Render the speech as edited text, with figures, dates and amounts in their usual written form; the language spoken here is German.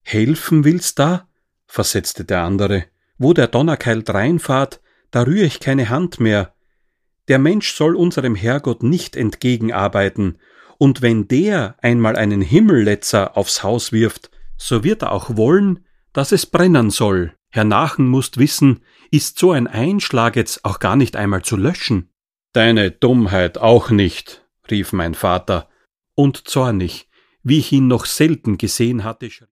Helfen willst da? Versetzte der andere. Wo der Donnerkeil dreinfahrt, da rühr ich keine Hand mehr. Der Mensch soll unserem Herrgott nicht entgegenarbeiten, und wenn der einmal einen Himmelletzer aufs Haus wirft, so wird er auch wollen, dass es brennen soll. Hernachen mußt wissen, ist so ein Einschlag jetzt auch gar nicht einmal zu löschen. Deine Dummheit auch nicht, rief mein Vater, und zornig, wie ich ihn noch selten gesehen hatte,